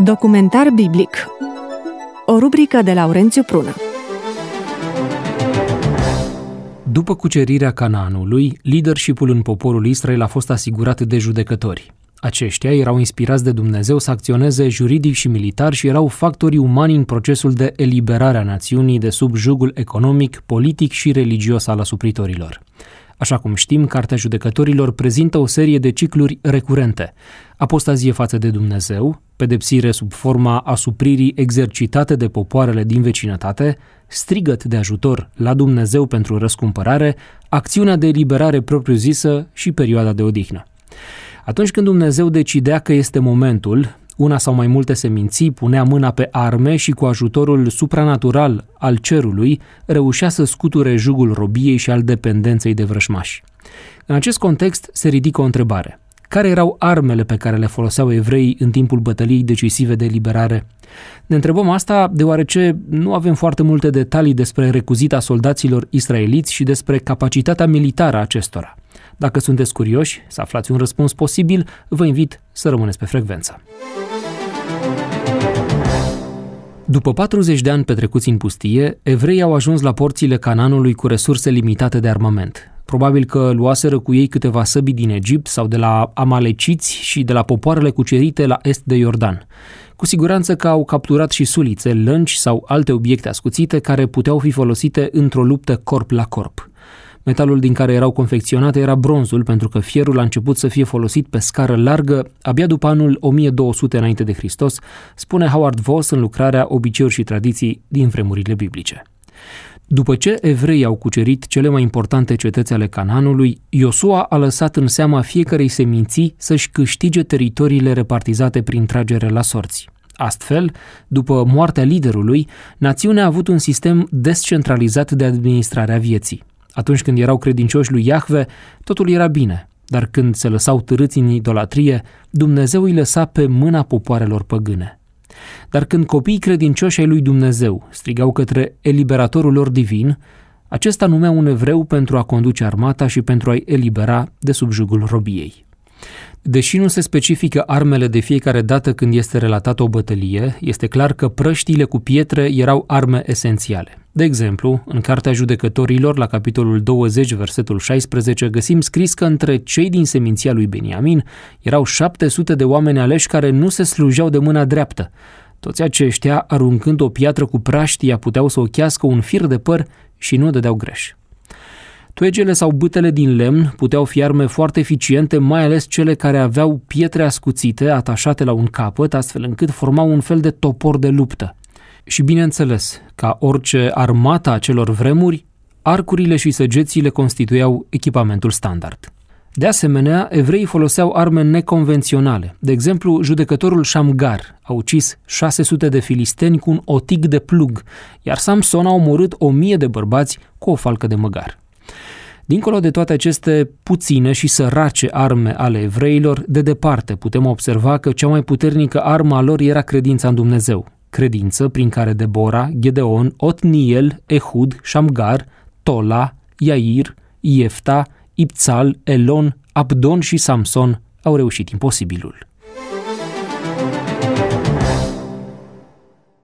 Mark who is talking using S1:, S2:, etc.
S1: Documentar biblic. O rubrică de Laurențiu Prună.
S2: După cucerirea Canaanului, leadership-ul în poporul Israel a fost asigurat de judecători. Aceștia erau inspirați de Dumnezeu să acționeze juridic și militar și erau factorii umani în procesul de eliberare a națiunii de sub jugul economic, politic și religios al asupritorilor. Așa cum știm, Cartea Judecătorilor prezintă o serie de cicluri recurente: apostazie față de Dumnezeu, pedepsire sub forma asupririi exercitate de popoarele din vecinătate, strigăt de ajutor la Dumnezeu pentru răscumpărare, acțiunea de eliberare propriu-zisă și perioada de odihnă. Atunci când Dumnezeu decidea că este momentul, una sau mai multe seminții punea mâna pe arme și cu ajutorul supranatural al cerului reușea să scuture jugul robiei și al dependenței de vrășmași. În acest context se ridică o întrebare: care erau armele pe care le foloseau evreii în timpul bătăliei decisive de eliberare? Ne întrebăm asta deoarece nu avem foarte multe detalii despre recuzita soldaților israeliți și despre capacitatea militară a acestora. Dacă sunteți curioși să aflați un răspuns posibil, vă invit să rămâneți pe frecvență. După 40 de ani petrecuți în pustie, evreii au ajuns la porțile Canaanului cu resurse limitate de armament. Probabil că luaseră cu ei câteva săbii din Egipt sau de la amaleciți și de la popoarele cucerite la est de Iordan. Cu siguranță că au capturat și sulițe, lănci sau alte obiecte ascuțite care puteau fi folosite într-o luptă corp la corp. Metalul din care erau confecționate era bronzul, pentru că fierul a început să fie folosit pe scară largă abia după anul 1200 înainte de Hristos, spune Howard Voss în lucrarea Obiceiuri și tradiții din vremurile biblice. După ce evreii au cucerit cele mai importante cetăți ale Canaanului, Iosua a lăsat în seama fiecărei seminții să-și câștige teritoriile repartizate prin tragere la sorți. Astfel, după moartea liderului, națiunea a avut un sistem descentralizat de administrare a vieții. Atunci când erau credincioși lui Iahve, totul era bine, dar când se lăsau târâți în idolatrie, Dumnezeu îi lăsa pe mâna popoarelor păgâne. Dar când copiii credincioși ai lui Dumnezeu strigau către eliberatorul lor divin, acesta numea un evreu pentru a conduce armata și pentru a-i elibera de sub jugul robiei. Deși nu se specifică armele de fiecare dată când este relatată o bătălie, este clar că prăștiile cu pietre erau arme esențiale. De exemplu, în Cartea Judecătorilor, la capitolul 20, versetul 16, găsim scris că între cei din seminția lui Beniamin erau 700 de oameni aleși care nu se slujeau de mâna dreaptă. Toți aceștia, aruncând o piatră cu praștia, puteau să ochească un fir de păr și nu dădeau greș. Toegele sau bâtele din lemn puteau fi arme foarte eficiente, mai ales cele care aveau pietre ascuțite atașate la un capăt, astfel încât formau un fel de topor de luptă. Și bineînțeles, ca orice armată a acelor vremuri, arcurile și săgețile constituiau echipamentul standard. De asemenea, evreii foloseau arme neconvenționale. De exemplu, judecătorul Șamgar a ucis 600 de filisteni cu un otic de plug, iar Samson a omorât 1000 de bărbați cu o falcă de măgar. Dincolo de toate aceste puține și sărace arme ale evreilor, de departe putem observa că cea mai puternică armă a lor era credința în Dumnezeu. Credință prin care Debora, Gedeon, Otniel, Ehud, Șamgar, Tola, Iair, Iefta, Ipțal, Elon, Abdon și Samson au reușit imposibilul.